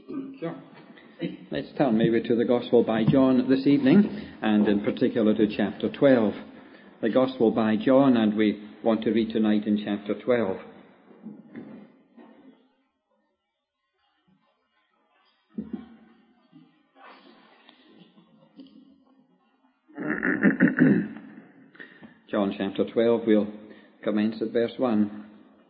Sure. Let's turn maybe to the Gospel by John this evening, and in particular to chapter 12. The Gospel by John, and we want to read tonight in chapter 12. John chapter 12, we'll commence at verse 1.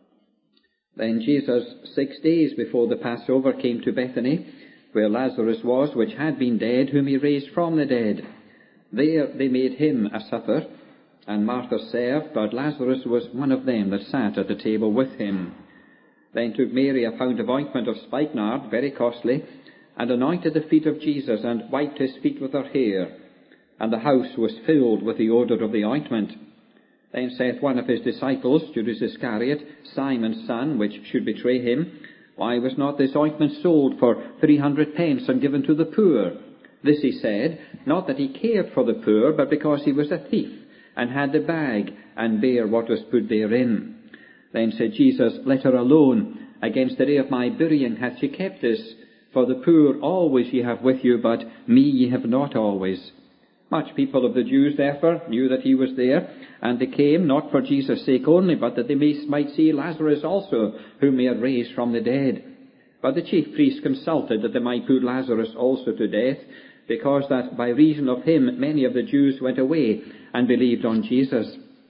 Then Jesus, 6 days before the Passover, came to Bethany, where Lazarus was, which had been dead, whom he raised from the dead. There they made him a supper, and Martha served, but Lazarus was one of them that sat at the table with him. Then took Mary a pound of ointment of spikenard, very costly, and anointed the feet of Jesus, and wiped his feet with her hair. And the house was filled with the odour of the ointment. Then saith one of his disciples, Judas Iscariot, Simon's son, which should betray him, Why was not this ointment sold for 300 pence and given to the poor? This he said, not that he cared for the poor, but because he was a thief, and had the bag, and bare what was put therein. Then said Jesus, Let her alone. Against the day of my burying hath she kept this. For the poor always ye have with you, but me ye have not always. Much people of the Jews, therefore, knew that he was there, and they came, not for Jesus' sake only, but that they might see Lazarus also, whom he had raised from the dead. But the chief priests consulted that they might put Lazarus also to death, because that by reason of him many of the Jews went away and believed on Jesus.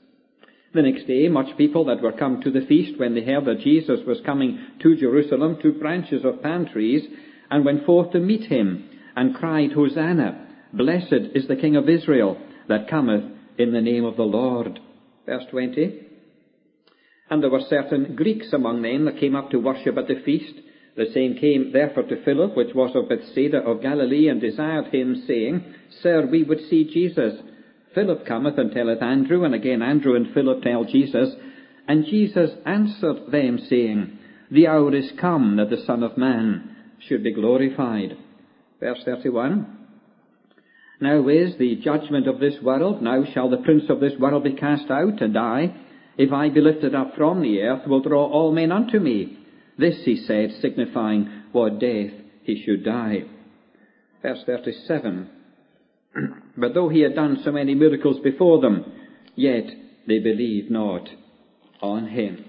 The next day much people that were come to the feast, when they heard that Jesus was coming to Jerusalem, took branches of palm trees, and went forth to meet him, and cried, Hosanna! Blessed is the King of Israel that cometh in the name of the Lord. Verse 20. And there were certain Greeks among them that came up to worship at the feast. The same came therefore to Philip, which was of Bethsaida of Galilee, and desired him, saying, Sir, we would see Jesus. Philip cometh and telleth Andrew, and again Andrew and Philip tell Jesus. And Jesus answered them, saying, The hour is come that the Son of Man should be glorified. Verse 31. Now is the judgment of this world. Now shall the prince of this world be cast out, and I, if I be lifted up from the earth, will draw all men unto me. This he said, signifying what death he should die. Verse 37. But though he had done so many miracles before them, yet they believed not on him.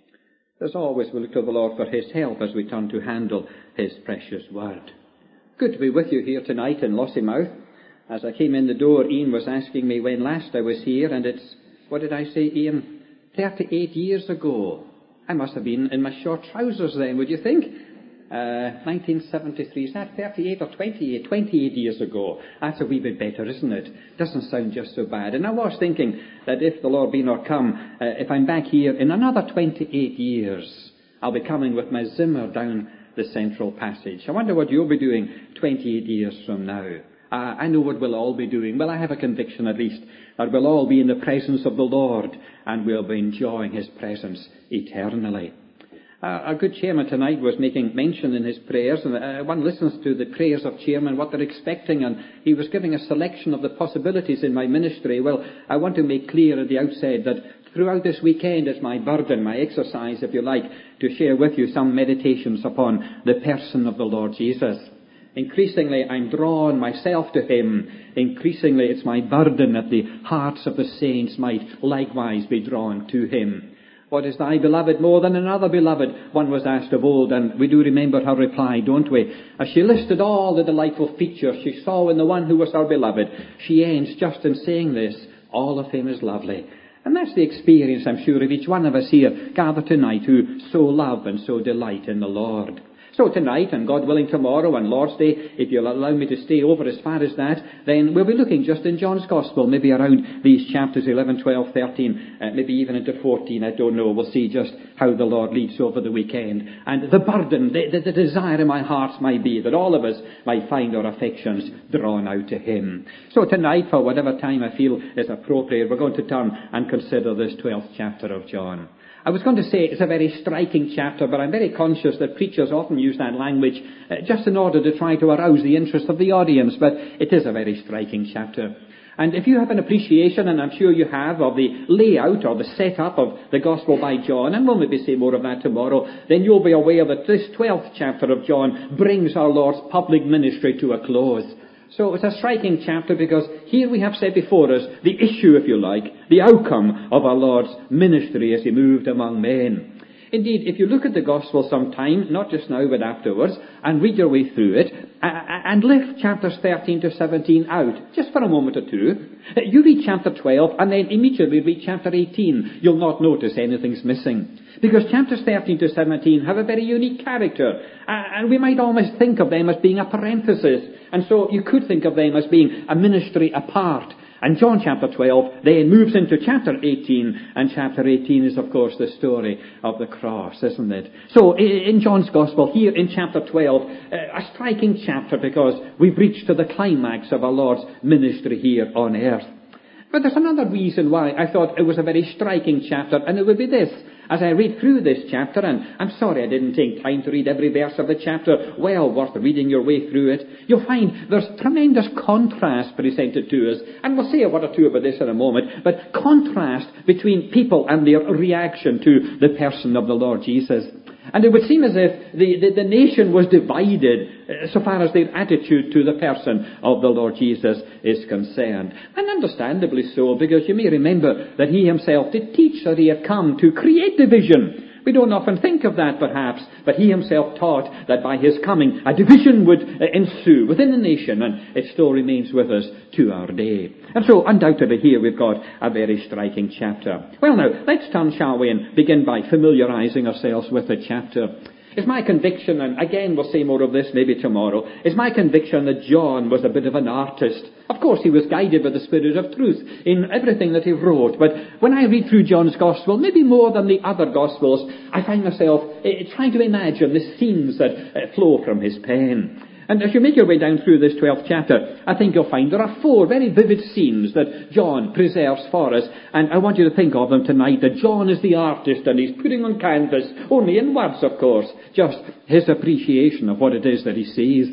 As always, we look to the Lord for his help as we turn to handle his precious word. Good to be with you here tonight in Lossiemouth. As I came in the door, Ian was asking me when last I was here, and it's, what did I say, Ian? 38 years ago. I must have been in my short trousers then, would you think? 1973, is that 38 or 28? 28 years ago. That's a wee bit better, isn't it? Doesn't sound just so bad. And I was thinking that if the Lord be not come, if I'm back here in another 28 years, I'll be coming with my Zimmer down the central passage. I wonder what you'll be doing 28 years from now. I know what we'll all be doing. Well, I have a conviction at least that we'll all be in the presence of the Lord, and we'll be enjoying his presence eternally. Our good chairman tonight was making mention in his prayers, and one listens to the prayers of chairmen, what they're expecting, and he was giving a selection of the possibilities in my ministry. Well, I want to make clear at the outset that throughout this weekend is my burden, my exercise, if you like, to share with you some meditations upon the person of the Lord Jesus. Increasingly, I'm drawn myself to him. Increasingly, it's my burden that the hearts of the saints might likewise be drawn to him. What is thy beloved more than another beloved? One was asked of old, and we do remember her reply, don't we? As she listed all the delightful features she saw in the one who was her beloved, she ends just in saying this, all of him is lovely. And that's the experience, I'm sure, of each one of us here gathered tonight who so love and so delight in the Lord. So tonight, and God willing tomorrow, and Lord's Day, if you'll allow me to stay over as far as that, then we'll be looking just in John's Gospel, maybe around these chapters 11, 12, 13, maybe even into 14, I don't know. We'll see just how the Lord leads over the weekend. And the burden, the desire in my heart might be that all of us might find our affections drawn out to him. So tonight, for whatever time I feel is appropriate, we're going to turn and consider this 12th chapter of John. I was going to say it's a very striking chapter, but I'm very conscious that preachers often use that language just in order to try to arouse the interest of the audience, but it is a very striking chapter. And if you have an appreciation, and I'm sure you have, of the layout or the setup of the Gospel by John, and we'll maybe say more of that tomorrow, then you'll be aware that this 12th chapter of John brings our Lord's public ministry to a close. So it's a striking chapter because here we have set before us the issue, if you like, the outcome of our Lord's ministry as he moved among men. Indeed, if you look at the Gospel sometime, not just now but afterwards, and read your way through it, and lift chapters 13 to 17 out, just for a moment or two, you read chapter 12 and then immediately read chapter 18. You'll not notice anything's missing. Because chapters 13 to 17 have a very unique character, and we might almost think of them as being a parenthesis, and so you could think of them as being a ministry apart. And John chapter 12 then moves into chapter 18, and chapter 18 is, of course, the story of the cross, isn't it? So in John's Gospel, here in chapter 12, a striking chapter because we've reached to the climax of our Lord's ministry here on earth. But there's another reason why I thought it was a very striking chapter, and it would be this. As I read through this chapter, and I'm sorry I didn't take time to read every verse of the chapter, well worth reading your way through it, you'll find there's tremendous contrast presented to us. And we'll say a word or two about this in a moment, but contrast between people and their reaction to the person of the Lord Jesus. And it would seem as if the nation was divided so far as their attitude to the person of the Lord Jesus is concerned. And understandably so, because you may remember that he himself did teach that he had come to create division. We don't often think of that, perhaps, but he himself taught that by his coming a division would ensue within the nation, and it still remains with us to our day. And so, undoubtedly, here we've got a very striking chapter. Well, now, let's turn, shall we, and begin by familiarising ourselves with the chapter. It's my conviction, and again we'll say more of this maybe tomorrow, it's my conviction that John was a bit of an artist. Of course, he was guided by the Spirit of truth in everything that he wrote, but when I read through John's Gospel, maybe more than the other Gospels, I find myself trying to imagine the scenes that flow from his pen. And as you make your way down through this 12th chapter, I think you'll find there are 4 very vivid scenes that John preserves for us. And I want you to think of them tonight, that John is the artist and he's putting on canvas, only in words, of course, just his appreciation of what it is that he sees.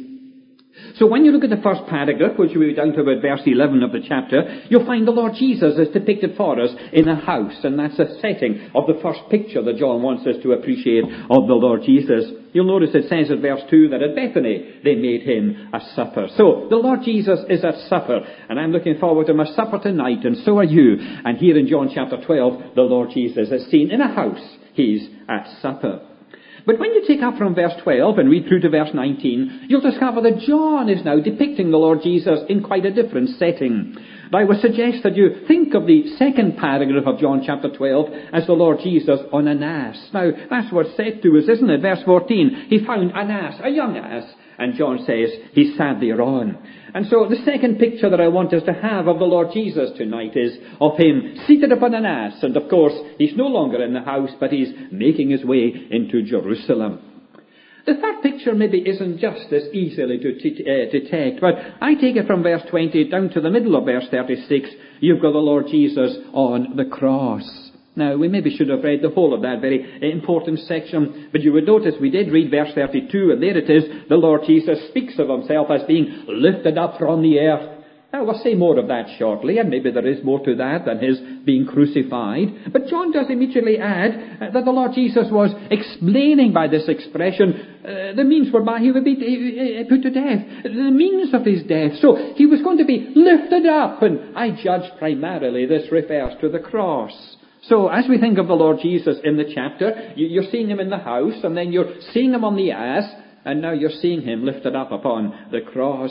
So when you look at the first paragraph, which will be down to about verse 11 of the chapter, you'll find the Lord Jesus is depicted for us in a house, and that's a setting of the first picture that John wants us to appreciate of the Lord Jesus. You'll notice it says in verse 2 that at Bethany they made him a supper. So the Lord Jesus is at supper, and I'm looking forward to my supper tonight, and so are you. And here in John chapter 12, the Lord Jesus is seen in a house. He's at supper. But when you take up from verse 12 and read through to verse 19, you'll discover that John is now depicting the Lord Jesus in quite a different setting. I would suggest that you think of the second paragraph of John chapter 12 as the Lord Jesus on an ass. Now, that's what's said to us, isn't it? Verse 14, he found an ass, a young ass, and John says he sat thereon. And so the second picture that I want us to have of the Lord Jesus tonight is of him seated upon an ass. And of course, he's no longer in the house, but he's making his way into Jerusalem. The third picture maybe isn't just as easily to detect, but I take it from verse 20 down to the middle of verse 36, you've got the Lord Jesus on the cross. Now, we maybe should have read the whole of that very important section, but you would notice we did read verse 32, and there it is, the Lord Jesus speaks of himself as being lifted up from the earth. Now, we'll say more of that shortly, and maybe there is more to that than his being crucified. But John does immediately add that the Lord Jesus was explaining by this expression the means whereby he would be put to death, the means of his death. So he was going to be lifted up, and I judge primarily this refers to the cross. So as we think of the Lord Jesus in the chapter, you're seeing him in the house, and then you're seeing him on the ass, and now you're seeing him lifted up upon the cross.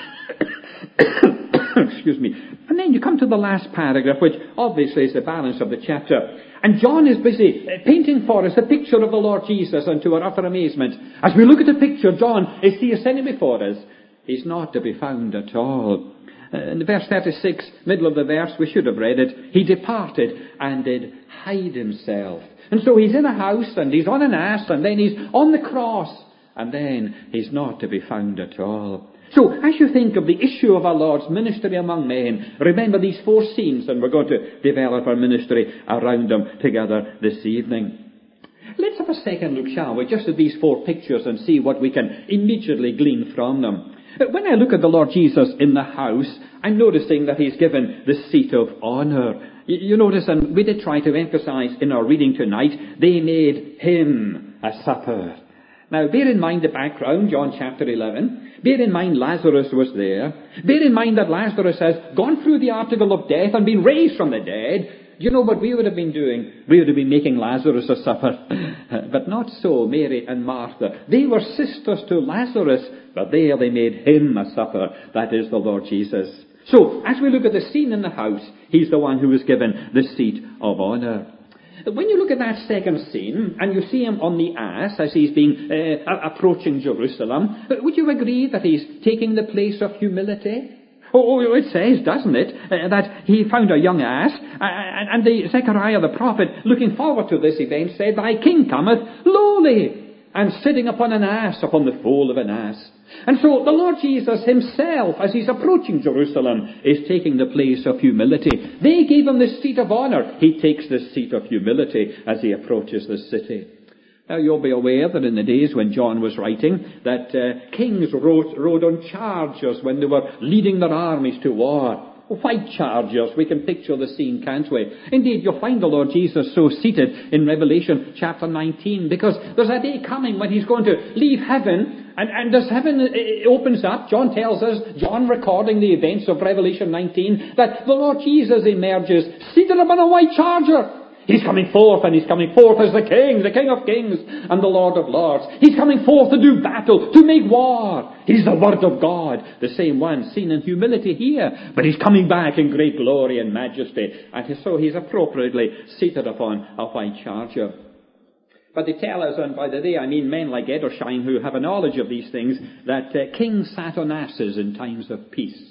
Excuse me. And then you come to the last paragraph, which obviously is the balance of the chapter. And John is busy painting for us a picture of the Lord Jesus, and to our utter amazement, as we look at the picture, John is here standing before us. He's not to be found at all. In verse 36, middle of the verse, we should have read it, he departed and did hide himself. And so he's in a house, and he's on an ass, and then he's on the cross, and then he's not to be found at all. So, as you think of the issue of our Lord's ministry among men, remember these 4 scenes, and we're going to develop our ministry around them together this evening. Let's have a second look, shall we, just at these 4 pictures and see what we can immediately glean from them. When I look at the Lord Jesus in the house, I'm noticing that he's given the seat of honour. You notice, and we did try to emphasise in our reading tonight, they made him a supper. Now, bear in mind the background, John chapter 11. Bear in mind Lazarus was there. Bear in mind that Lazarus has gone through the article of death and been raised from the dead. Do you know what we would have been doing? We would have been making Lazarus a supper. But not so, Mary and Martha. They were sisters to Lazarus, but there they made him a supper. That is the Lord Jesus. So, as we look at the scene in the house, he's the one who was given the seat of honour. When you look at that second scene, and you see him on the ass as he's being approaching Jerusalem, would you agree that he's taking the place of humility? Oh, it says, doesn't it, that he found a young ass, and Zechariah the prophet, looking forward to this event, said, "Thy king cometh lowly, and sitting upon an ass, upon the foal of an ass." And so the Lord Jesus himself, as he's approaching Jerusalem, is taking the place of humility. They gave him the seat of honour. He takes the seat of humility as he approaches the city. Now, you'll be aware that in the days when John was writing, that kings rode on chargers when they were leading their armies to war. White chargers. We can picture the scene, can't we? Indeed, you'll find the Lord Jesus so seated in Revelation chapter 19, because there's a day coming when he's going to leave heaven, and as heaven opens up, John tells us, John recording the events of Revelation 19, that the Lord Jesus emerges seated upon a white charger. He's coming forth, and he's coming forth as the King of Kings, and the Lord of Lords. He's coming forth to do battle, to make war. He's the Word of God, the same one seen in humility here, but he's coming back in great glory and majesty, and so he's appropriately seated upon a white charger. But they tell us, and by the day I mean men like Edersheim who have a knowledge of these things, that kings sat on asses in times of peace.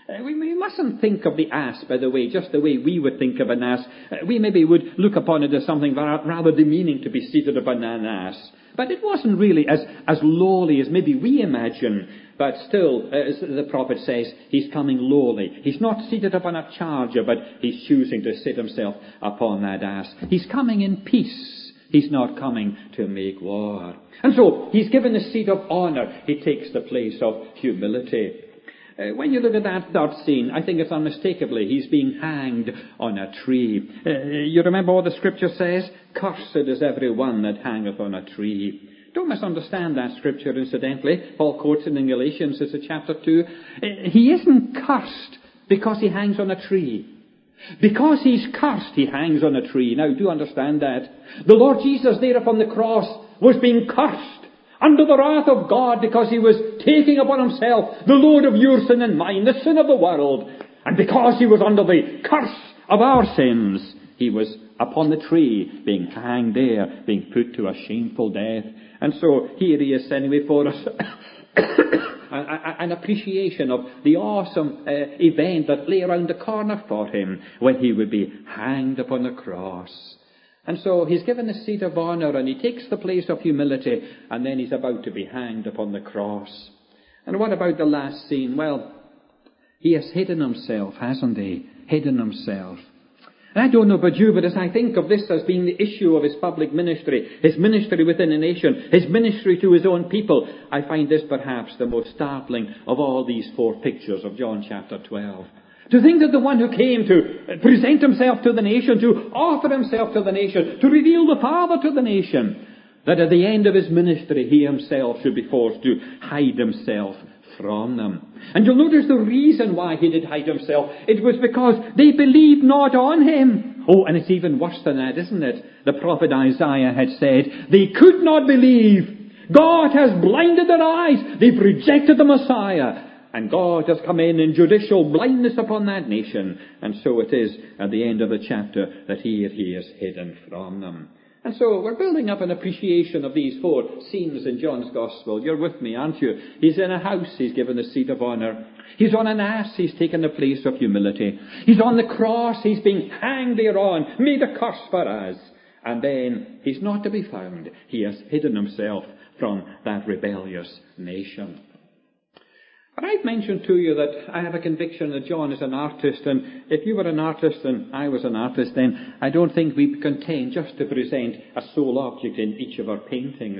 We mustn't think of the ass, by the way, just the way we would think of an ass. We maybe would look upon it as something rather demeaning to be seated upon an ass. But it wasn't really as lowly as maybe we imagine. But still, as the prophet says, he's coming lowly. He's not seated upon a charger, but he's choosing to sit himself upon that ass. He's coming in peace. He's not coming to make war. And so, he's given the seat of honour. He takes the place of humility. When you look at that third scene, I think it's unmistakably he's being hanged on a tree. You remember what the scripture says? "Cursed is every one that hangeth on a tree." Don't misunderstand that scripture, incidentally. Paul quotes it in Galatians, it's chapter 2. He isn't cursed because he hangs on a tree. Because he's cursed, he hangs on a tree. Now, do understand that. The Lord Jesus there upon the cross was being cursed under the wrath of God, because he was taking upon himself the load of your sin and mine, the sin of the world. And because he was under the curse of our sins, he was upon the tree, being hanged there, being put to a shameful death. And so here he is setting before us an appreciation of the awesome event that lay around the corner for him when he would be hanged upon the cross. And so he's given the seat of honour, and he takes the place of humility, and then he's about to be hanged upon the cross. And what about the last scene? Well, he has hidden himself, hasn't he? Hidden himself. And I don't know about you, but as I think of this as being the issue of his public ministry, his ministry within a nation, his ministry to his own people, I find this perhaps the most startling of all these four pictures of John chapter 12. To think that the one who came to present himself to the nation, to offer himself to the nation, to reveal the Father to the nation, that at the end of his ministry he himself should be forced to hide himself from them. And you'll notice the reason why he did hide himself. It was because they believed not on him. Oh, and it's even worse than that, isn't it? The prophet Isaiah had said, they could not believe. God has blinded their eyes. They've rejected the Messiah. And God has come in judicial blindness upon that nation. And so it is at the end of the chapter that he is hidden from them. And so we're building up an appreciation of these four scenes in John's Gospel. You're with me, aren't you? He's in a house, he's given the seat of honour. He's on an ass, he's taken the place of humility. He's on the cross, he's being hanged thereon, made a curse for us. And then he's not to be found. He has hidden himself from that rebellious nation. But I've mentioned to you that I have a conviction that John is an artist, and if you were an artist and I was an artist, then I don't think we'd be content just to present a sole object in each of our paintings.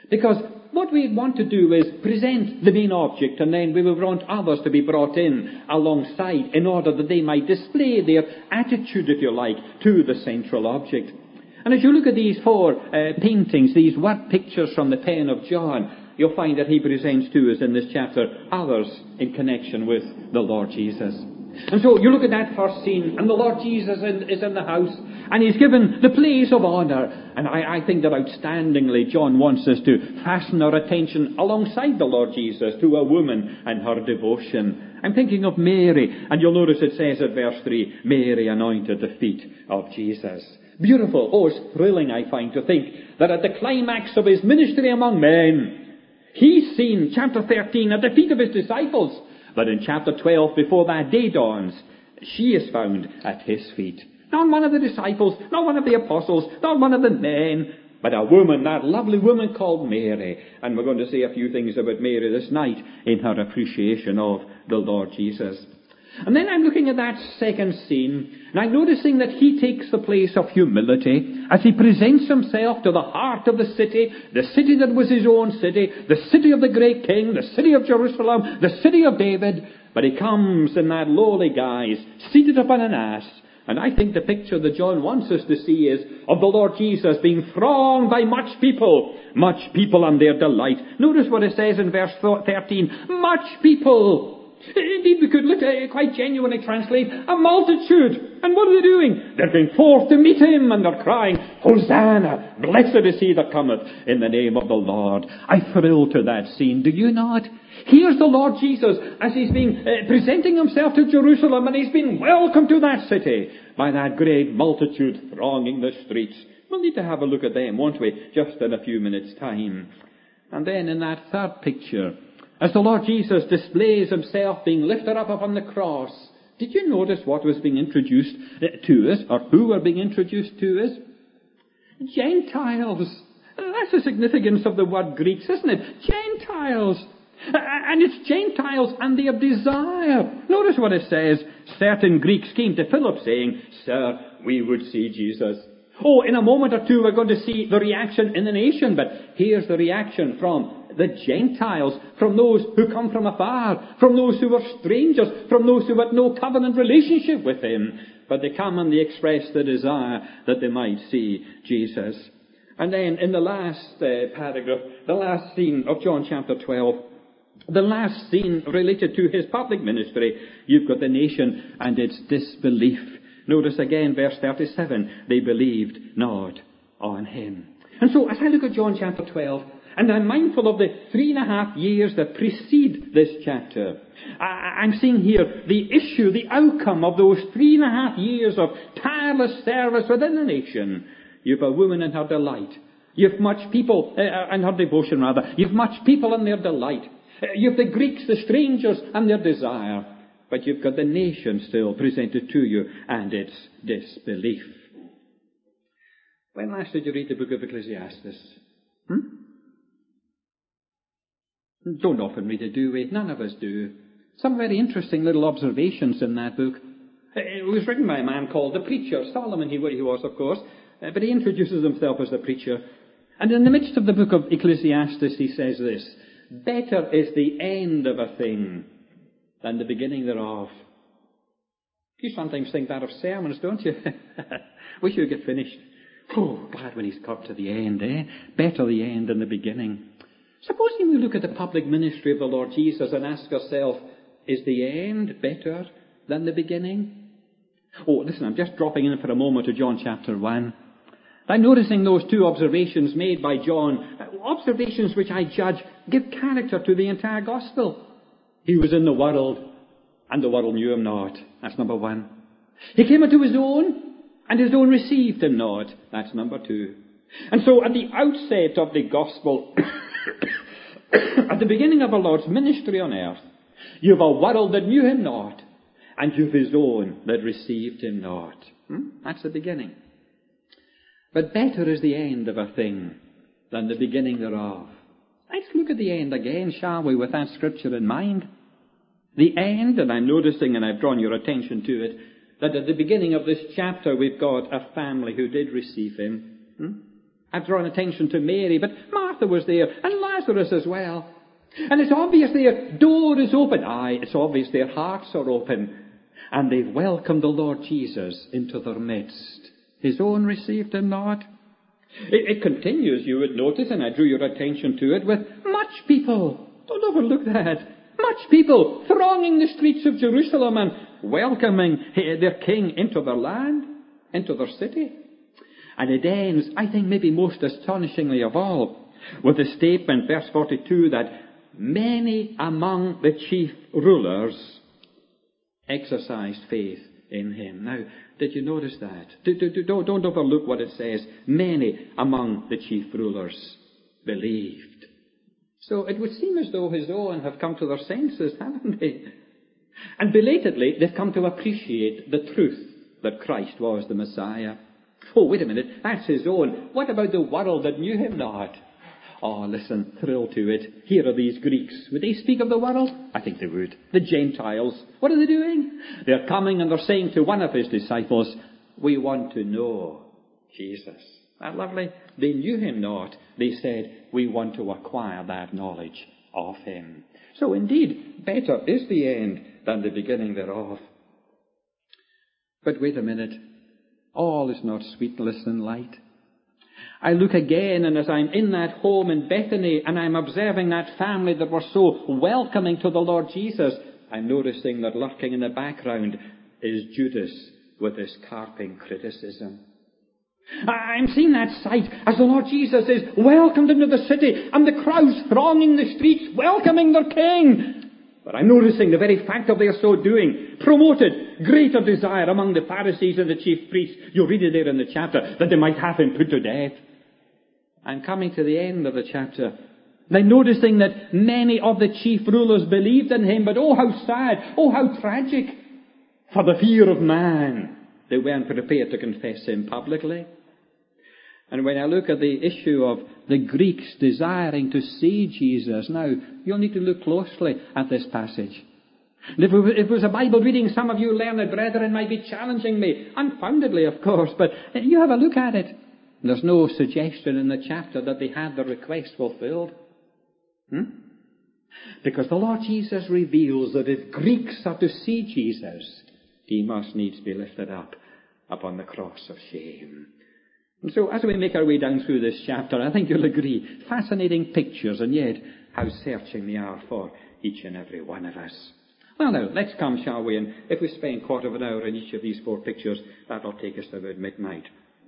Because what we want to do is present the main object, and then we will want others to be brought in alongside in order that they might display their attitude, if you like, to the central object. And as you look at these four paintings, these word pictures from the pen of John, you'll find that he presents to us in this chapter others in connection with the Lord Jesus. And so you look at that first scene, and the Lord Jesus is in the house, and he's given the place of honour. And I think that outstandingly John wants us to fasten our attention alongside the Lord Jesus to a woman and her devotion. I'm thinking of Mary, and you'll notice it says at verse 3, Mary anointed the feet of Jesus. Beautiful. Oh, it's thrilling, I find, to think that at the climax of his ministry among men, he's seen, chapter 13, at the feet of his disciples. But in chapter 12, before that day dawns, she is found at his feet. Not one of the disciples, not one of the apostles, not one of the men, but a woman, that lovely woman called Mary. And we're going to say a few things about Mary this night in her appreciation of the Lord Jesus. And then I'm looking at that second scene, and I'm noticing that he takes the place of humility as he presents himself to the heart of the city that was his own city, the city of the great king, the city of Jerusalem, the city of David. But he comes in that lowly guise, seated upon an ass. And I think the picture that John wants us to see is of the Lord Jesus being thronged by much people and their delight. Notice what it says in verse 13, much people. Indeed, we could quite genuinely translate a multitude. And what are they doing? They're going forth to meet him, and they're crying, Hosanna! Blessed is he that cometh in the name of the Lord. I thrill to that scene, do you not? Here's the Lord Jesus as he's been presenting himself to Jerusalem, and he's been welcomed to that city by that great multitude thronging the streets. We'll need to have a look at them, won't we, just in a few minutes' time. And then in that third picture, as the Lord Jesus displays himself being lifted up upon the cross, did you notice what was being introduced to us, or who were being introduced to us? Gentiles. That's the significance of the word Greeks, isn't it? Gentiles. And it's Gentiles and their desire. Notice what it says. Certain Greeks came to Philip saying, Sir, we would see Jesus. Oh, in a moment or two we're going to see the reaction in the nation, but here's the reaction from the Gentiles, from those who come from afar, from those who are strangers, from those who had no covenant relationship with him. But they come and they express the desire that they might see Jesus. And then in the last paragraph, the last scene of John chapter 12, the last scene related to his public ministry, you've got the nation and its disbelief. Notice again verse 37, they believed not on him. And so as I look at John chapter 12, and I'm mindful of the 3.5 years that precede this chapter, I'm seeing here the issue, the outcome of those 3.5 years of tireless service within the nation. You've a woman and her delight. You've much people, and her devotion rather. You've much people and their delight. You've the Greeks, the strangers, and their desire. But you've got the nation still presented to you and its disbelief. When last did you read the book of Ecclesiastes? Don't often read it, do we? None of us do. Some very interesting little observations in that book. It was written by a man called the Preacher. Solomon he was, of course. But he introduces himself as the Preacher. And in the midst of the book of Ecclesiastes he says this, better is the end of a thing than the beginning thereof. You sometimes think that of sermons, don't you? Wish you would get finished. Oh, glad when he's got to the end, eh? Better the end than the beginning. Supposing we look at the public ministry of the Lord Jesus and ask ourselves, is the end better than the beginning? Oh, listen, I'm just dropping in for a moment to John chapter 1. I'm noticing those two observations made by John, observations which I judge give character to the entire gospel. He was in the world, and the world knew him not. That's number one. He came into his own, and his own received him not. That's number two. And so at the outset of the gospel, at the beginning of our Lord's ministry on earth, you've a world that knew him not, and you've his own that received him not. That's the beginning. But better is the end of a thing than the beginning thereof. Let's look at the end again, shall we, with that scripture in mind. The end, and I'm noticing, and I've drawn your attention to it, that at the beginning of this chapter we've got a family who did receive him. I've drawn attention to Mary, but Martha was there, and Lazarus as well. And it's obvious their door is open. Aye, it's obvious their hearts are open. And they've welcomed the Lord Jesus into their midst. His own received him not. It continues, you would notice, and I drew your attention to it, with much people. Don't overlook that. Much people thronging the streets of Jerusalem and welcoming their king into their land, into their city. And it ends, I think maybe most astonishingly of all, with the statement, verse 42, that many among the chief rulers exercised faith in him. Now, did you notice that? Don't overlook what it says. Many among the chief rulers believed. So it would seem as though his own have come to their senses, haven't they? And belatedly, they've come to appreciate the truth that Christ was the Messiah. Oh, wait a minute, that's his own. What about the world that knew him not? Oh, listen, thrill to it. Here are these Greeks. Would they speak of the world? I think they would. The Gentiles. What are they doing? They're coming and they're saying to one of his disciples, we want to know Jesus. Isn't that lovely? They knew him not. They said, we want to acquire that knowledge of him. So indeed, better is the end than the beginning thereof. But wait a minute. All is not sweetness and light. I look again, and as I'm in that home in Bethany, and I'm observing that family that were so welcoming to the Lord Jesus, I'm noticing that lurking in the background is Judas with his carping criticism. I'm seeing that sight as the Lord Jesus is welcomed into the city, and the crowds thronging the streets, welcoming their king. But I'm noticing the very fact of their so doing promoted greater desire among the Pharisees and the chief priests. You'll read it there in the chapter, that they might have him put to death. I'm coming to the end of the chapter. I'm noticing that many of the chief rulers believed in him, but oh how sad, oh how tragic. For the fear of man, they weren't prepared to confess him publicly. And when I look at the issue of the Greeks desiring to see Jesus, now, you'll need to look closely at this passage. And if it was a Bible reading, some of you learned brethren might be challenging me, unfoundedly of course, but you have a look at it. There's no suggestion in the chapter that they had their request fulfilled. Because the Lord Jesus reveals that if Greeks are to see Jesus, he must needs be lifted up upon the cross of shame. And so as we make our way down through this chapter, I think you'll agree, fascinating pictures, and yet how searching they are for each and every one of us. Well now, let's come, shall we, and if we spend a quarter of an hour in each of these 4 pictures, that'll take us to about midnight.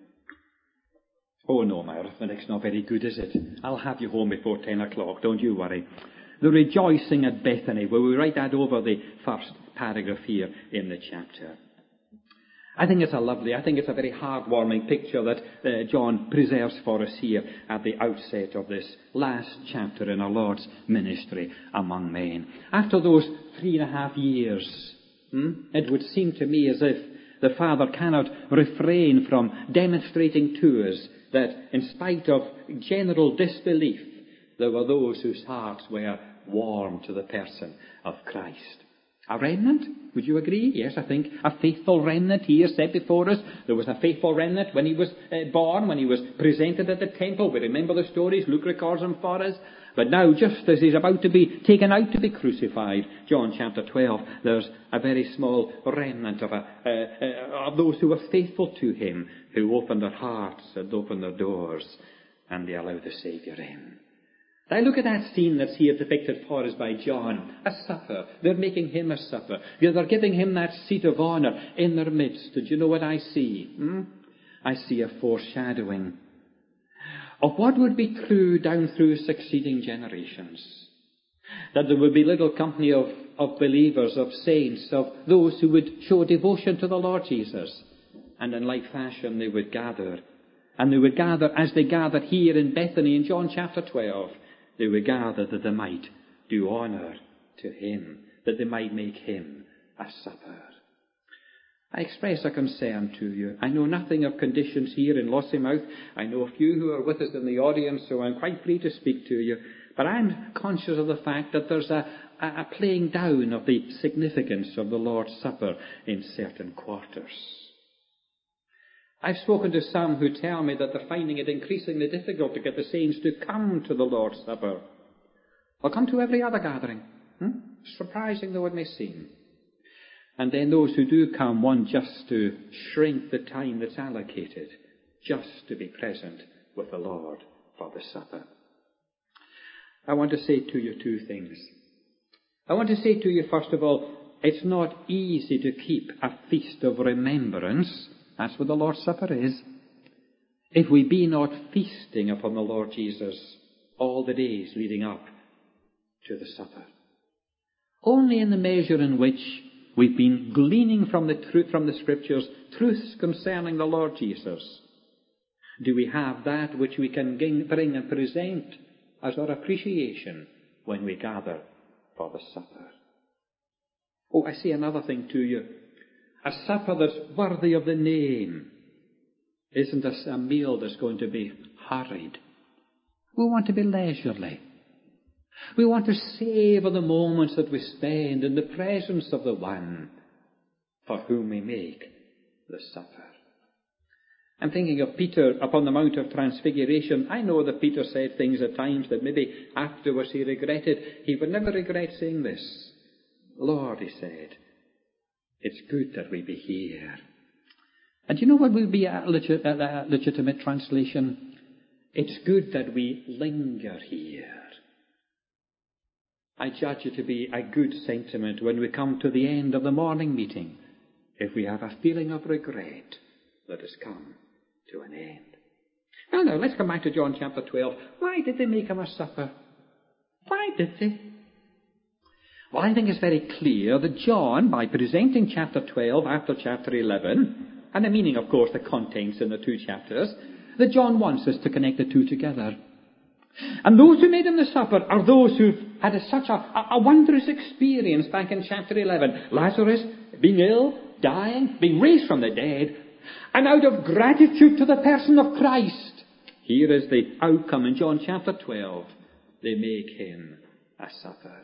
Oh no, my arithmetic's not very good, is it? I'll have you home before 10 o'clock, don't you worry. The rejoicing at Bethany, well, we write that over the first paragraph here in the chapter. I think it's a very heartwarming picture that John preserves for us here at the outset of this last chapter in our Lord's ministry among men. After those 3.5 years, it would seem to me as if the Father cannot refrain from demonstrating to us that in spite of general disbelief, there were those whose hearts were warm to the person of Christ. A remnant? Would you agree? Yes, I think a faithful remnant here set before us. There was a faithful remnant when he was born, when he was presented at the temple. We remember the stories. Luke records them for us. But now, just as he's about to be taken out to be crucified, John chapter 12, there's a very small remnant of those who were faithful to him, who opened their hearts and opened their doors, and they allowed the Saviour in. Now look at that scene that's here depicted for us by John. A supper. They're making him a supper. They're giving him that seat of honour in their midst. Do you know what I see? I see a foreshadowing of what would be true down through succeeding generations. That there would be little company of believers, of saints, of those who would show devotion to the Lord Jesus. And in like fashion they would gather. And they would gather as they gathered here in Bethany in John chapter 12. They would gather that they might do honour to him, that they might make him a supper. I express a concern to you. I know nothing of conditions here in Lossiemouth. I know a few who are with us in the audience, so I'm quite free to speak to you. But I'm conscious of the fact that there's a playing down of the significance of the Lord's Supper in certain quarters. I've spoken to some who tell me that they're finding it increasingly difficult to get the saints to come to the Lord's Supper. Or come to every other gathering. Surprising though it may seem. And then those who do come want just to shrink the time that's allocated, just to be present with the Lord for the supper. I want to say to you two things. I want to say to you, first of all, it's not easy to keep a feast of remembrance. That's what the Lord's Supper is. If we be not feasting upon the Lord Jesus all the days leading up to the supper. Only in the measure in which we've been gleaning from the Scriptures truths concerning the Lord Jesus, do we have that which we can bring and present as our appreciation when we gather for the supper. Oh, I say another thing to you. A supper that's worthy of the name isn't a meal that's going to be hurried. We want to be leisurely. We want to savour the moments that we spend in the presence of the one for whom we make the supper. I'm thinking of Peter upon the Mount of Transfiguration. I know that Peter said things at times that maybe afterwards he regretted. He would never regret saying this. Lord, he said, it's good that we be here. And you know what would be a legitimate translation? It's good that we linger here. I judge it to be a good sentiment when we come to the end of the morning meeting, if we have a feeling of regret that has come to an end. Well, now, let's come back to John chapter 12. Why did they make him a supper? Why did they? Well, I think it's very clear that John, by presenting chapter 12 after chapter 11, and the meaning, of course, the contents in the two chapters, that John wants us to connect the two together. And those who made him the supper are those who've had such a wondrous experience back in chapter 11. Lazarus being ill, dying, being raised from the dead, and out of gratitude to the person of Christ, here is the outcome in John chapter 12. They make him a supper.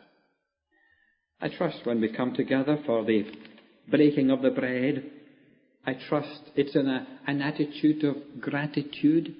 I trust when we come together for the breaking of the bread, I trust it's in an attitude of gratitude.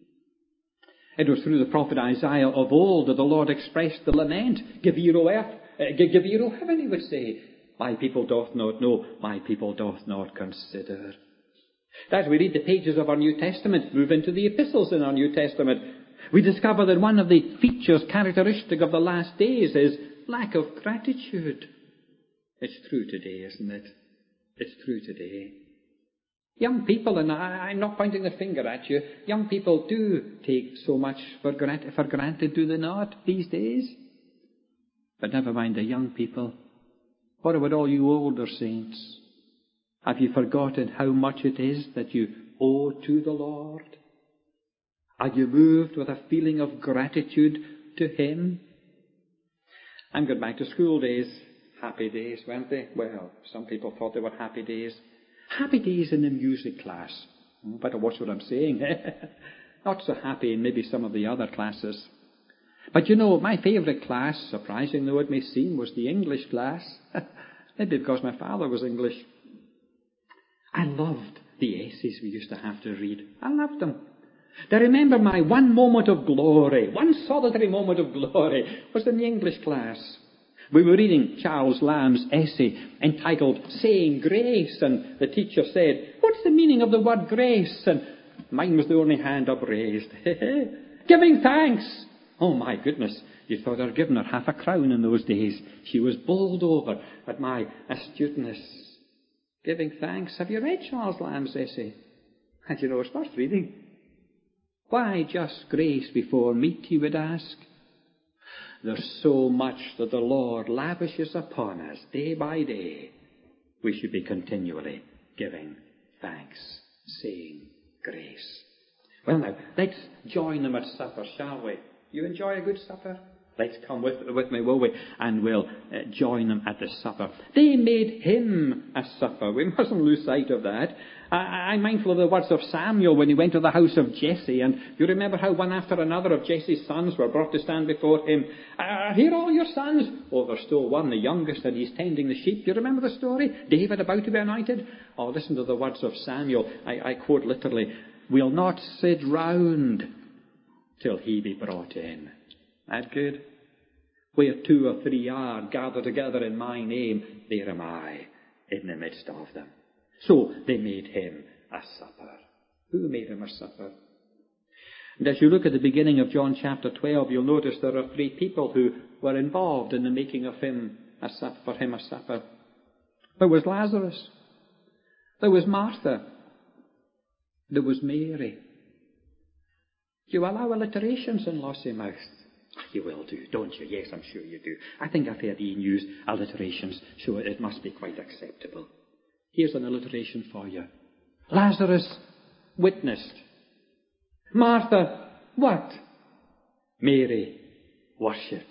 It was through the prophet Isaiah of old that the Lord expressed the lament, Give ear, O earth, give ear, O heaven, he would say. My people doth not know, my people doth not consider. As we read the pages of our New Testament, move into the epistles in our New Testament, we discover that one of the features characteristic of the last days is lack of gratitude. It's true today, isn't it? It's true today. Young people, and I'm not pointing the finger at you, young people do take so much for granted, do they not, these days? But never mind the young people. What about all you older saints? Have you forgotten how much it is that you owe to the Lord? Are you moved with a feeling of gratitude to Him? I'm going back to school days. Happy days, weren't they? Well, some people thought they were happy days. Happy days in the music class. Better watch what I'm saying. Not so happy in maybe some of the other classes. But you know, my favourite class, surprising though it may seem, was the English class. Maybe because my father was English. I loved the essays we used to have to read. I loved them. I remember my one moment of glory, one solitary moment of glory, was in the English class. We were reading Charles Lamb's essay entitled Saying Grace, and the teacher said, what's the meaning of the word grace? And mine was the only hand upraised. Giving thanks. Oh my goodness, you thought I'd given her half a crown in those days. She was bowled over at my astuteness. Giving thanks. Have you read Charles Lamb's essay? And you know, it's worth reading. Why just grace before meat, you would ask? There's so much that the Lord lavishes upon us day by day. We should be continually giving thanks, saying grace. Well now, let's join them at supper, shall we? You enjoy a good supper? Let's come with me, will we? And we'll join them at the supper. They made him a supper. We mustn't lose sight of that. I'm mindful of the words of Samuel when he went to the house of Jesse. And you remember how one after another of Jesse's sons were brought to stand before him. Here are all your sons. Oh, there's still one, the youngest, and he's tending the sheep. Do you remember the story? David about to be anointed? Oh, listen to the words of Samuel. I quote literally, "We'll not sit round till he be brought in." That good? Where 2 or 3 are gathered together in my name, there am I in the midst of them. So they made him a supper. Who made him a supper? And as you look at the beginning of John chapter 12, you'll notice there are 3 people who were involved in the making of him a supper. There was Lazarus. There was Martha. There was Mary. Do you allow alliterations in Lossiemouth? You will do, don't you? Yes, I'm sure you do. I think I've heard Ian use alliterations, so it must be quite acceptable. Here's an alliteration for you. Lazarus witnessed. Martha, what? Mary worshipped.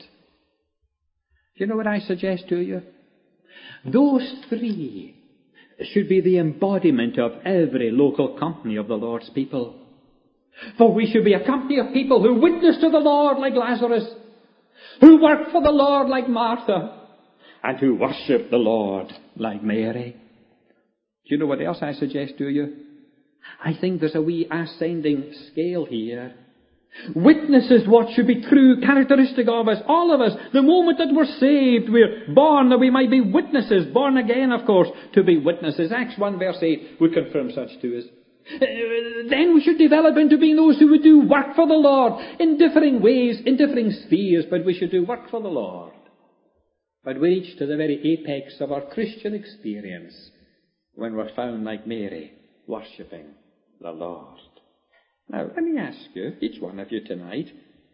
Do you know what I suggest to you? Those 3 should be the embodiment of every local company of the Lord's people. For we should be a company of people who witness to the Lord like Lazarus, who work for the Lord like Martha, and who worship the Lord like Mary. Do you know what else I suggest to you? I think there's a wee ascending scale here. Witness is what should be true characteristic of us, all of us. The moment that we're saved, we're born that we might be witnesses, born again, of course, to be witnesses. Acts 1 verse 8 would confirm such to us. Then we should develop into being those who would do work for the Lord in differing ways, in differing spheres, but we should do work for the Lord. But we reach to the very apex of our Christian experience when we're found like Mary, worshipping the Lord. Now, let me ask you, each one of you tonight,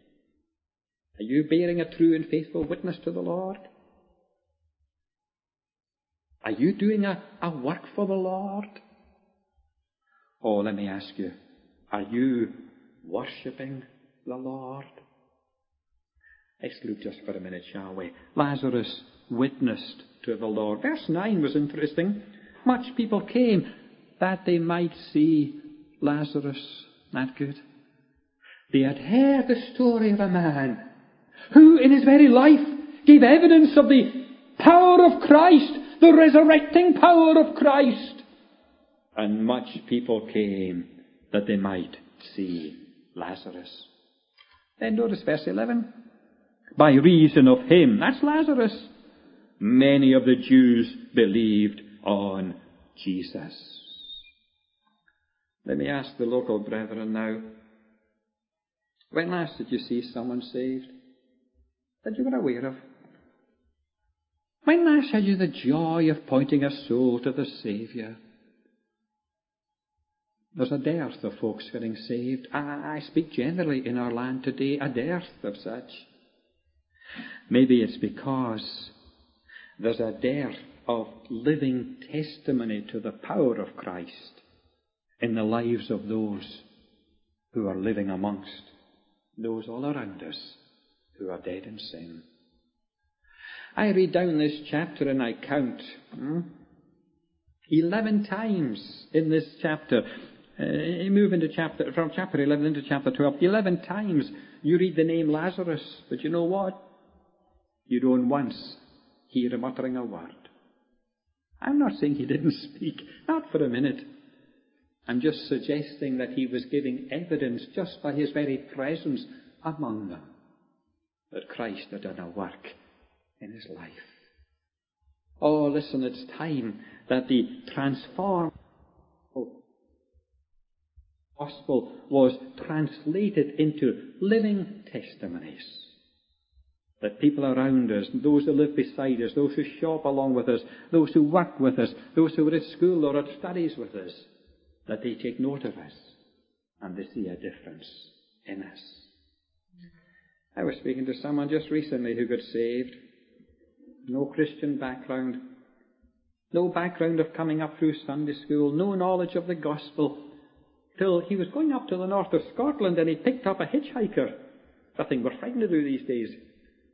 are you bearing a true and faithful witness to the Lord? Are you doing a work for the Lord? Oh, let me ask you, are you worshipping the Lord? Let's look just for a minute, shall we? Lazarus witnessed to the Lord. Verse 9 was interesting. Much people came that they might see Lazarus. Not good. They had heard the story of a man who in his very life gave evidence of the power of Christ, the resurrecting power of Christ. And much people came that they might see Lazarus. Then notice verse 11. By reason of him, that's Lazarus, many of the Jews believed on Jesus. Let me ask the local brethren now. When last did you see someone saved that you were aware of? When last had you the joy of pointing a soul to the Saviour? There's a dearth of folks getting saved. I speak generally in our land today, a dearth of such. Maybe it's because there's a dearth of living testimony to the power of Christ in the lives of those who are living amongst those all around us who are dead in sin. I read down this chapter and I count 11 times in this chapter. Move into from chapter 11 into chapter 12. 11 times you read the name Lazarus, but you know what? You don't once hear him uttering a word. I'm not saying he didn't speak, not for a minute. I'm just suggesting that he was giving evidence just by his very presence among them that Christ had done a work in his life. Oh, listen, it's time that the transformed gospel was translated into living testimonies. That people around us, those who live beside us, those who shop along with us, those who work with us, those who are at school or at studies with us, that they take note of us and they see a difference in us. I was speaking to someone just recently who got saved. No Christian background. No background of coming up through Sunday school. No knowledge of the gospel. Till he was going up to the north of Scotland and he picked up a hitchhiker. Nothing we're frightened to do these days.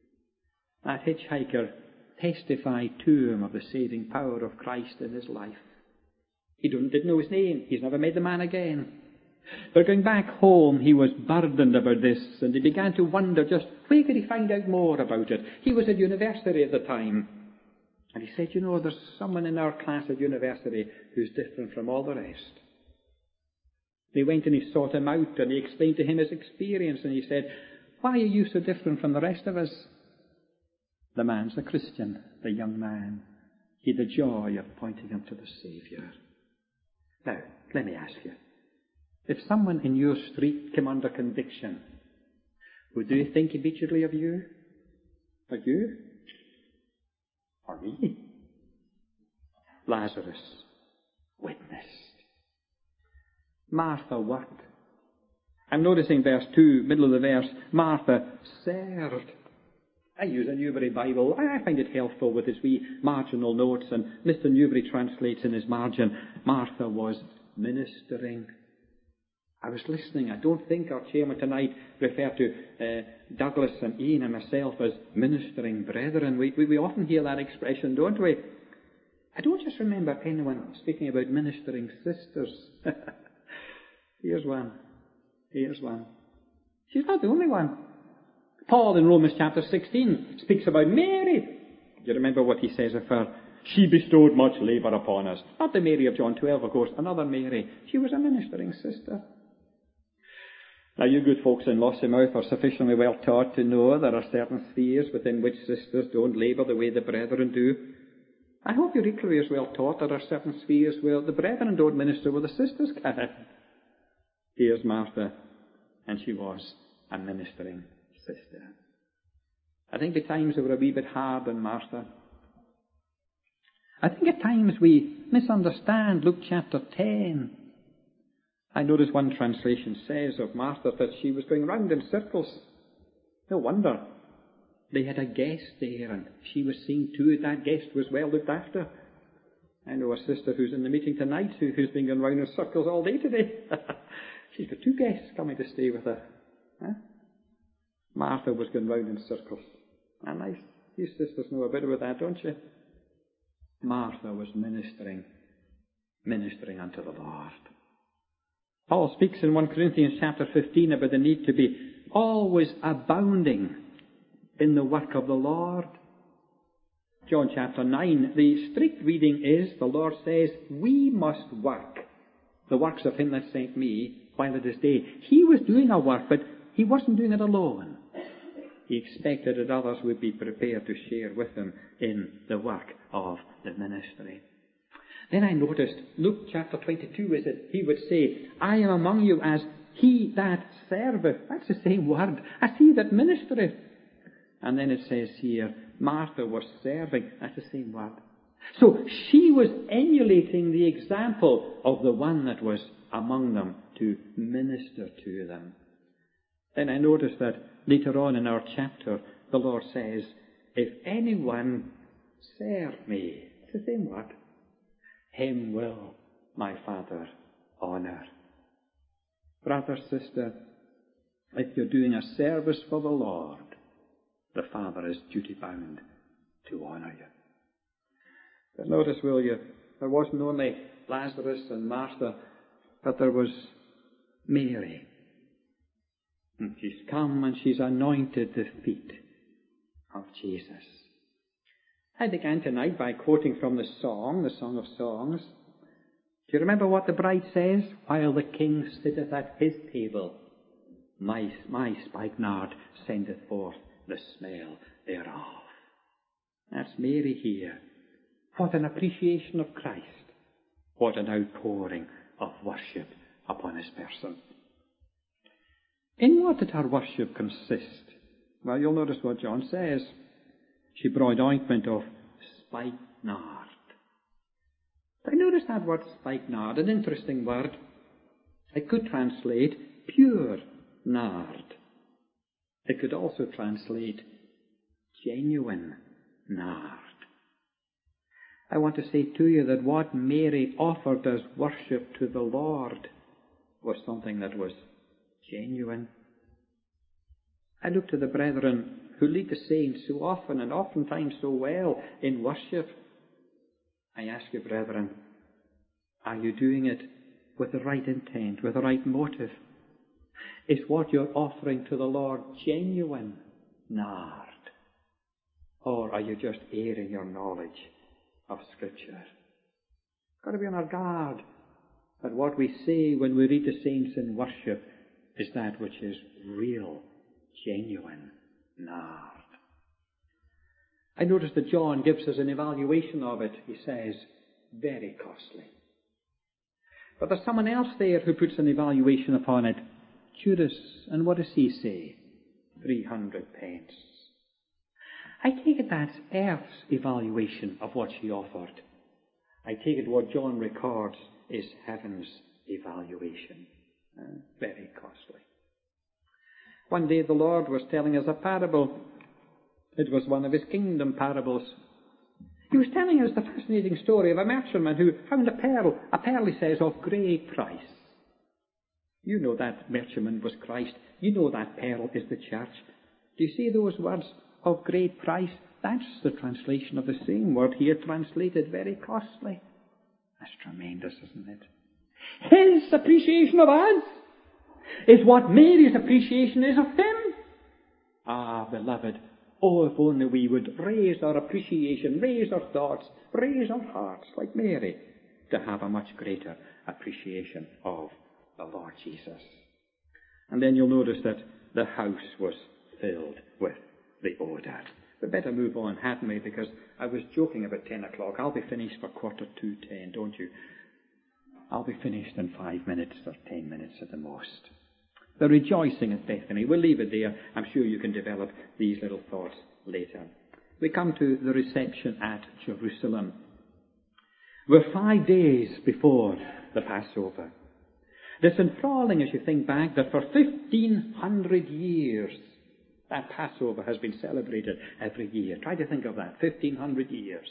That hitchhiker testified to him of the saving power of Christ in his life. He didn't know his name. He's never met the man again. But going back home, he was burdened about this, and he began to wonder just where could he find out more about it. He was at university at the time. And he said, there's someone in our class at university who's different from all the rest. He went and he sought him out, and he explained to him his experience, and he said, why are you so different from the rest of us? The man's a Christian, the young man. He had the joy of pointing him to the Saviour. Now, let me ask you, if someone in your street came under conviction, would you think immediately of you? Of you? Or me? Lazarus witnessed. Martha worked. I'm noticing verse 2, middle of the verse, Martha served. I use a Newbury Bible. I find it helpful with its wee marginal notes, and Mr. Newbury translates in his margin, Martha was ministering. I was listening. I don't think our chairman tonight referred to Douglas and Ian and myself as ministering brethren. We often hear that expression, don't we? I don't just remember anyone speaking about ministering sisters. Here's one. She's not the only one. Paul in Romans chapter 16 speaks about Mary. Do you remember what he says of her? She bestowed much labour upon us. Not the Mary of John 12, of course, another Mary. She was a ministering sister. Now, you good folks in Lossiemouth are sufficiently well taught to know there are certain spheres within which sisters don't labour the way the brethren do. I hope you're equally as well taught there are certain spheres where the brethren don't minister where the sisters can. Here's Martha, and she was a ministering sister. I think at times we were a wee bit hard on Martha. I think at times we misunderstand Luke chapter 10. I notice one translation says of Martha that she was going round in circles. No wonder. They had a guest there, and she was seeing to it that guest was well looked after. I know a sister who's in the meeting tonight who's been going round in circles all day today. She's got 2 guests coming to stay with her. Huh? Martha was going round in circles. And nice. You sisters know a bit about that, don't you? Martha was ministering unto the Lord. Paul speaks in 1 Corinthians chapter 15 about the need to be always abounding in the work of the Lord. John chapter 9, the strict reading is, the Lord says, we must work the works of him that sent me while it is day. He was doing a work, but he wasn't doing it alone. He expected that others would be prepared to share with him in the work of the ministry. Then I noticed, Luke chapter 22, is it? He would say, I am among you as he that serveth. That's the same word. As he that ministereth. And then it says here, Martha was serving. That's the same word. So she was emulating the example of the one that was among them to minister to them. Then I noticed that later on in our chapter, the Lord says, if anyone serve me, it's the same word, him will my Father honour. Brother, sister, if you're doing a service for the Lord, the Father is duty-bound to honour you. But notice, will you, there wasn't only Lazarus and Martha, but there was Mary. And she's come and she's anointed the feet of Jesus. I began tonight by quoting from the Song of Songs. Do you remember what the bride says? While the king sitteth at his table, my spikenard sendeth forth the smell thereof. That's Mary here. What an appreciation of Christ. What an outpouring of worship upon his person. In what did her worship consist? Well, you'll notice what John says. She brought ointment of spikenard. I noticed that word spikenard, an interesting word. It could translate pure nard. It could also translate genuine nard. I want to say to you that what Mary offered as worship to the Lord was something that was genuine. I look to the brethren who lead the saints so often and oftentimes so well in worship. I ask you, brethren, are you doing it with the right intent, with the right motive? Is what you're offering to the Lord genuine, nard? Or are you just airing your knowledge of Scripture? Got to be on our guard that what we say when we read the saints in worship is that which is real, genuine, nard. I notice that John gives us an evaluation of it. He says, very costly. But there's someone else there who puts an evaluation upon it. Judas, and what does he say? 300 pence. I take it that's earth's evaluation of what she offered. I take it what John records is heaven's evaluation. Very costly. One day the Lord was telling us a parable. It was one of his kingdom parables. He was telling us the fascinating story of a merchantman who found a pearl, he says, of great price. You know that merchantman was Christ. You know that pearl is the church. Do you see those words, of great price? That's the translation of the same word here, translated very costly. That's tremendous, isn't it? His appreciation of us is what Mary's appreciation is of him. Ah, beloved, oh, if only we would raise our appreciation, raise our thoughts, raise our hearts, like Mary, to have a much greater appreciation of the Lord Jesus. And then you'll notice that the house was filled with the odour. We'd better move on, hadn't we? Because I was joking about 10 o'clock. I'll be finished for 10:45, don't you? I'll be finished in 5 minutes or 10 minutes at the most. The rejoicing at Bethany. We'll leave it there. I'm sure you can develop these little thoughts later. We come to the reception at Jerusalem. We're 5 days before the Passover. It's enthralling as you think back that for 1,500 years that Passover has been celebrated every year. Try to think of that, 1,500 years.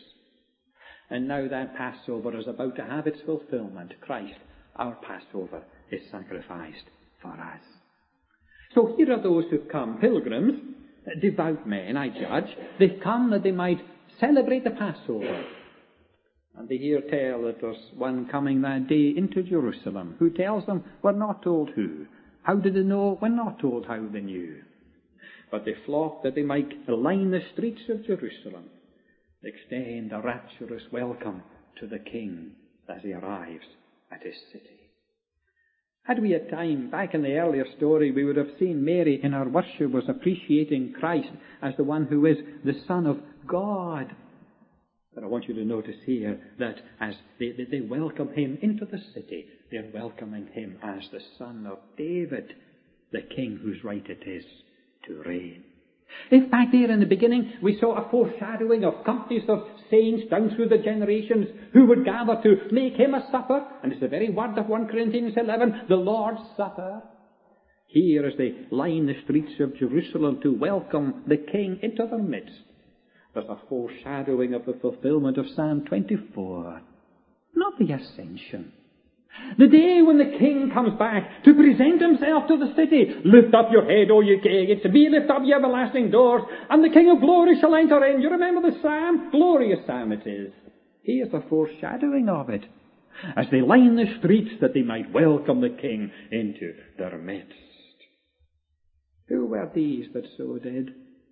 And now that Passover is about to have its fulfillment. Christ, our Passover, is sacrificed for us. So here are those who've come, pilgrims, devout men, I judge. They've come that they might celebrate the Passover. And they hear tell that there's one coming that day into Jerusalem. Who tells them? We're not told who. How did they know? We're not told how they knew. But they flock that they might line the streets of Jerusalem, extend a rapturous welcome to the King as he arrives at his city. Had we had time, back in the earlier story, we would have seen Mary in her worship was appreciating Christ as the one who is the Son of God. But I want you to notice here that as they welcome him into the city, they're welcoming him as the Son of David, the King whose right it is to reign. If back there in the beginning we saw a foreshadowing of companies of saints down through the generations who would gather to make him a supper, and it's the very word of 1 Corinthians 11, the Lord's Supper. Here as they line the streets of Jerusalem to welcome the King into their midst, there's a foreshadowing of the fulfillment of Psalm 24, not the ascension. The day when the King comes back to present himself to the city. Lift up your head, O ye gates, be lift up ye everlasting doors, and the King of glory shall enter in. You remember the psalm? Glorious psalm it is. Here's the foreshadowing of it, as they line the streets that they might welcome the King into their midst. Who were these that so did?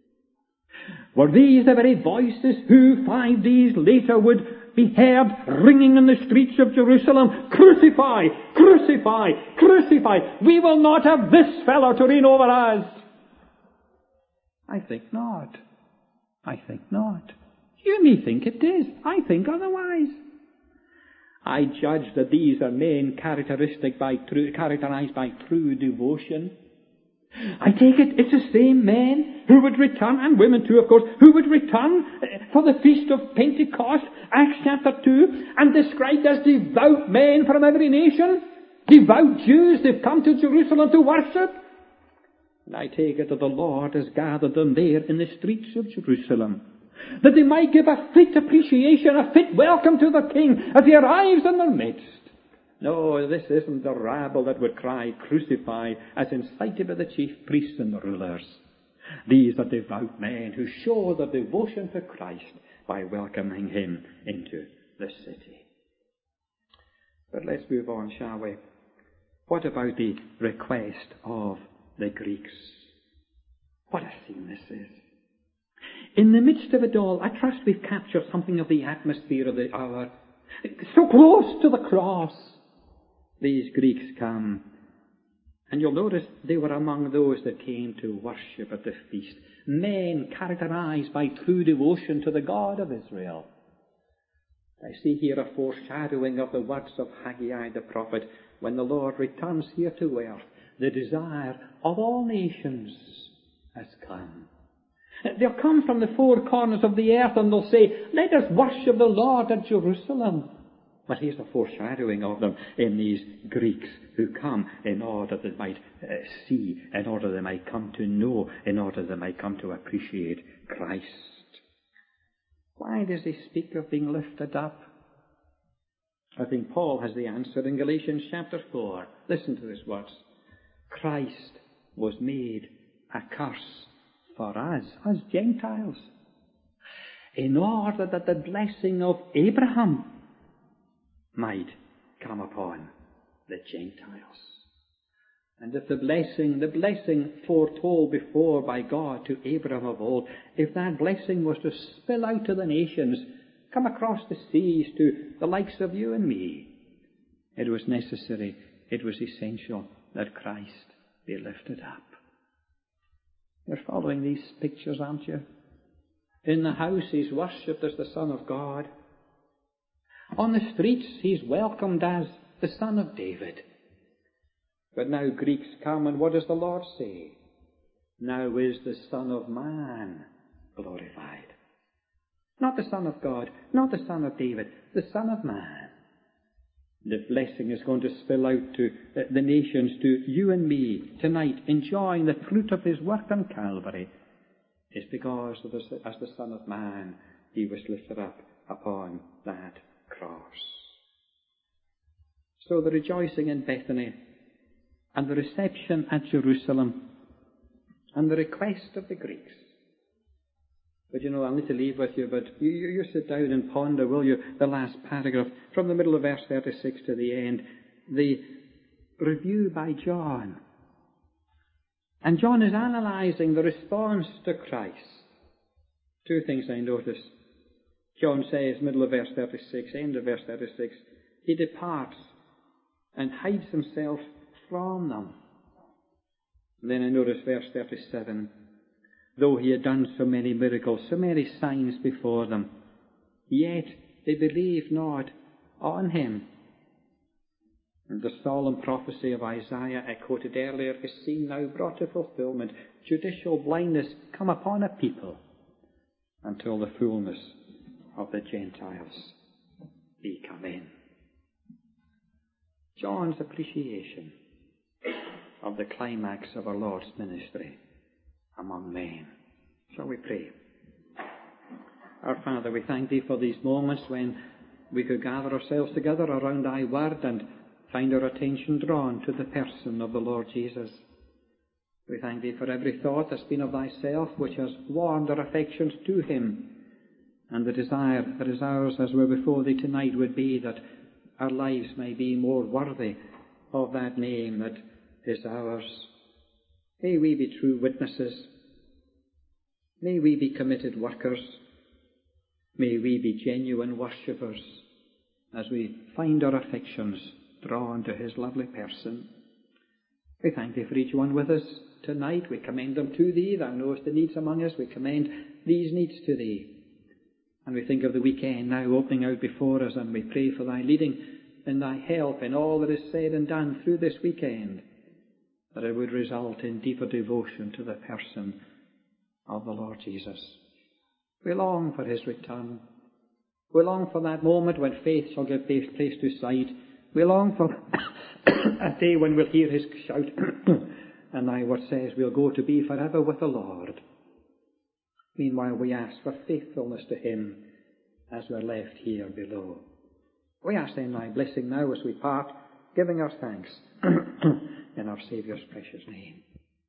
Were these the very voices who 5 days later would be heard ringing in the streets of Jerusalem? Crucify! Crucify! Crucify! We will not have this fellow to reign over us! I think not. I think not. You may think it is. I think otherwise. I judge that these are men characterized by true devotion. I take it it's the same men who would return, and women too, of course, who would return for the feast of Pentecost, Acts chapter 2, and described as devout men from every nation. Devout Jews, they've come to Jerusalem to worship. And I take it that the Lord has gathered them there in the streets of Jerusalem, that they might give a fit appreciation, a fit welcome to the King as he arrives in their midst. No, this isn't the rabble that would cry, crucify, as incited by the chief priests and the rulers. These are devout men who show their devotion to Christ by welcoming him into the city. But let's move on, shall we? What about the request of the Greeks? What a scene this is. In the midst of it all, I trust we've captured something of the atmosphere of the hour. So close to the cross, these Greeks come. And you'll notice they were among those that came to worship at the feast. Men characterized by true devotion to the God of Israel. I see here a foreshadowing of the words of Haggai the prophet when the Lord returns here to earth. The desire of all nations has come. They'll come from the four corners of the earth and they'll say, let us worship the Lord at Jerusalem. But here's a foreshadowing of them in these Greeks who come in order that they might see, in order they might come to know, in order they might come to appreciate Christ. Why does he speak of being lifted up? I think Paul has the answer in Galatians chapter 4. Listen to his words. Christ was made a curse for us Gentiles, in order that the blessing of Abraham might come upon the Gentiles. And if the blessing foretold before by God to Abraham of old, if that blessing was to spill out to the nations, come across the seas to the likes of you and me, it was necessary, it was essential that Christ be lifted up. You're following these pictures, aren't you? In the house he's worshipped as the Son of God. On the streets he's welcomed as the Son of David. But now Greeks come, and what does the Lord say? Now is the Son of Man glorified. Not the Son of God, not the Son of David, the Son of Man. The blessing is going to spill out to the nations, to you and me tonight, enjoying the fruit of his work on Calvary. It's because as the Son of Man, he was lifted up upon that cross. So the rejoicing in Bethany, and the reception at Jerusalem, and the request of the Greeks. But you know, I'll need to leave with you, but you sit down and ponder, will you, the last paragraph, from the middle of verse 36 to the end, the review by John. And John is analysing the response to Christ. Two things I notice. John says, middle of verse 36, end of verse 36, he departs and hides himself from them. And then I notice verse 37, though he had done so many miracles, so many signs before them, yet they believed not on him. And the solemn prophecy of Isaiah I quoted earlier is seen now brought to fulfillment. Judicial blindness come upon a people until the fullness of the Gentiles be come in. John's appreciation of the climax of our Lord's ministry among men. Shall we pray? Our Father, we thank Thee for these moments when we could gather ourselves together around Thy Word and find our attention drawn to the person of the Lord Jesus. We thank Thee for every thought that's been of Thyself, which has warmed our affections to Him. And the desire that is ours as we're before Thee tonight would be that our lives may be more worthy of that name that is ours. May we be true witnesses. May we be committed workers. May we be genuine worshippers as we find our affections drawn to His lovely person. We thank Thee for each one with us tonight. We commend them to Thee. Thou knowest the needs among us. We commend these needs to Thee. And we think of the weekend now opening out before us, and we pray for Thy leading and Thy help in all that is said and done through this weekend, that it would result in deeper devotion to the person of the Lord Jesus. We long for His return. We long for that moment when faith shall give place to sight. We long for a day when we'll hear His shout, and Thy word says we'll go to be forever with the Lord. Meanwhile, we ask for faithfulness to Him as we're left here below. We ask then Thy blessing now as we part, giving our thanks in our Saviour's precious name.